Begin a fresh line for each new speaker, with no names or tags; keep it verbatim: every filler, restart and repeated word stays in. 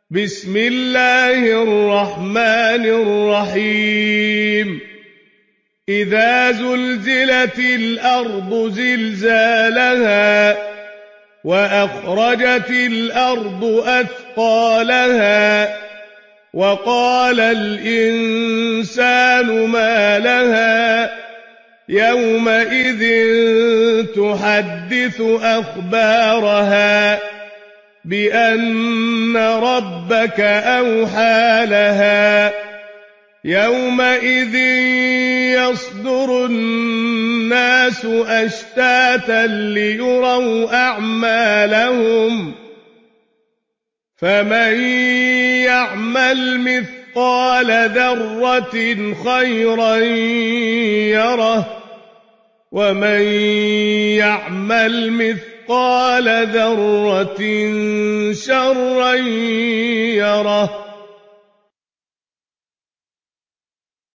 بسم الله الرحمن الرحيم إذا زلزلت الأرض زلزالها وأخرجت الأرض أثقالها وقال الإنسان ما لها يومئذ تحدث أخبارها بأن ربك أوحى لها يومئذ يصدر الناس أشتاتا ليروا أعمالهم فمن يعمل مثقال ذرة خيرا يره ومن يعمل مثقال ذرة شرا يره